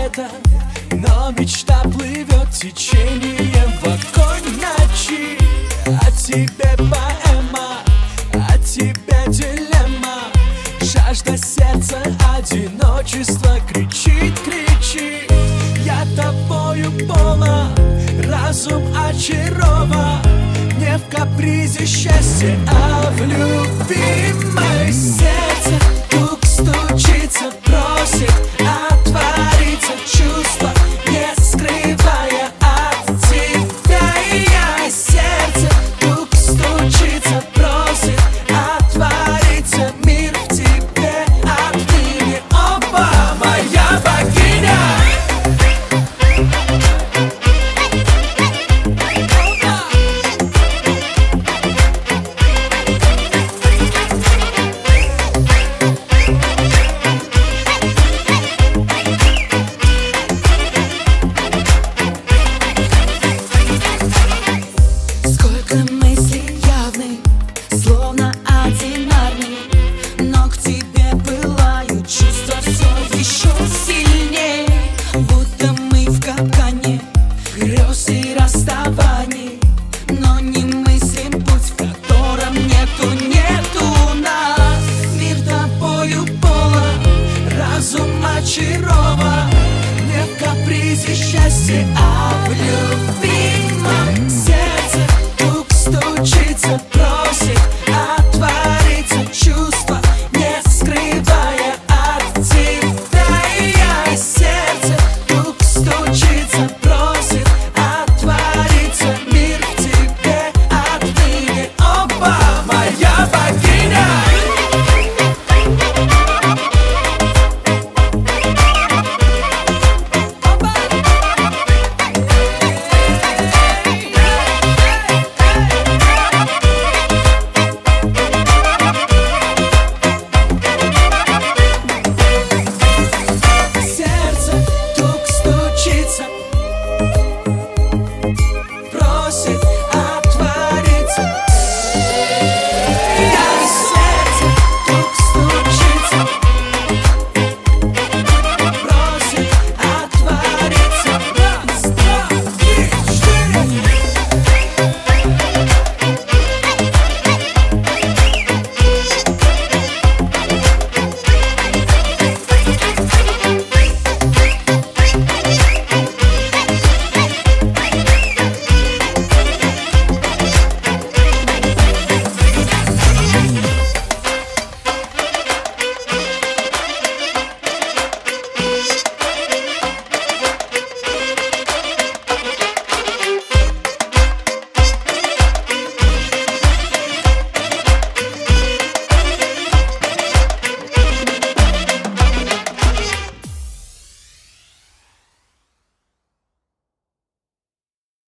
лето, но мечта плывет течением в огонь ночи. О тебе поэма, о тебе дилемма. Жажда сердца, одиночество кричит, кричи. Я тобою полон, разум очарован. Не в капризе счастья, а в любви. Мое сердце тук стучится, просит отвориться чувства, не скрывая от тебя. И я сердце тук стучится, просит отвориться мир в тебе отныне. Опа, моя богиня. Мысли явны, словно одинарные, но к тебе пылают чувства все еще сильнее. Будто мы в капкане грез и расставаний, но не мыслим путь, в котором нету нас. Мир тобою полон, разум очарован. Не в капризе счастья, а в любви.